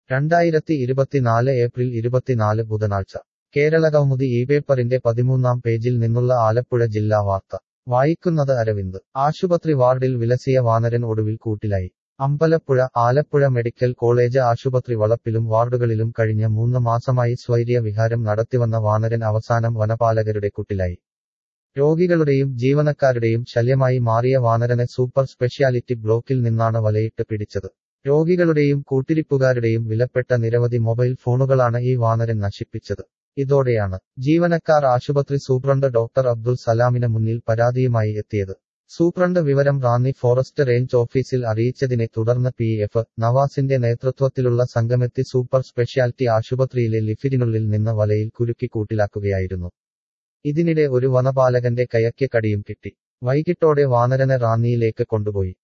2024 April 24 ബുധനാഴ്ച കേരളകൗമുദി ഈ പേപ്പറിന്റെ 13-ാം പേജിൽ നിന്നുള്ള ആലപ്പുഴ ജില്ലാ വാർത്ത വായിക്കുന്നത് അരവിന്ദ് ആശുപത്രി വാർഡിൽ വിലസിയ വാനരൻ ഒടുവിൽ കൂട്ടിലായി അമ്പലപ്പുഴ ആലപ്പുഴ മെഡിക്കൽ കോളേജ് ആശുപത്രി വളപ്പിലും വാർഡുകളിലും കഴിഞ്ഞ 3 മാസമായി സ്വൈര്യ വിഹാരം നടത്തിവന്ന വാനരൻ അവസാനം വനപാലകരുടെ കൂട്ടിലായി രോഗികളുടെയും ജീവനക്കാരുടെയും ശല്യമായി മാറിയ വാനരനെ സൂപ്പർ സ്പെഷ്യാലിറ്റി ബ്ലോക്കിൽ നിന്നാണ് വലയിട്ട് പിടിച്ചത് രോഗികളുടെയും കൂട്ടിരിപ്പുകാരുടെയും വിലപ്പെട്ട നിരവധി മൊബൈൽ ഫോണുകളാണ് ഈ വാനരൻ നശിപ്പിച്ചത് ഇതോടെയാണ് ജീവനക്കാർ ആശുപത്രി സൂപ്രണ്ട് ഡോക്ടർ അബ്ദുൾ സലാമിന് മുന്നിൽ പരാതിയുമായി എത്തിയത് സൂപ്രണ്ട് വിവരം റാന്നി ഫോറസ്റ്റ് റേഞ്ച് ഓഫീസിൽ അറിയിച്ചതിനെ തുടർന്ന് PF നവാസിന്റെ നേതൃത്വത്തിലുള്ള സംഘമെത്തി സൂപ്പർ സ്പെഷ്യാലിറ്റി ആശുപത്രിയിലെ ലിഫിറ്റിനുള്ളിൽ നിന്ന് വലയിൽ കുരുക്കി കൂട്ടിലാക്കുകയായിരുന്നു ഇതിനിടെ ഒരു വനപാലകന്റെ കൈയ്ക്ക് കടിയും കിട്ടി വൈകിട്ടോടെ വാനരനെ റാന്നിയിലേക്ക് കൊണ്ടുപോയി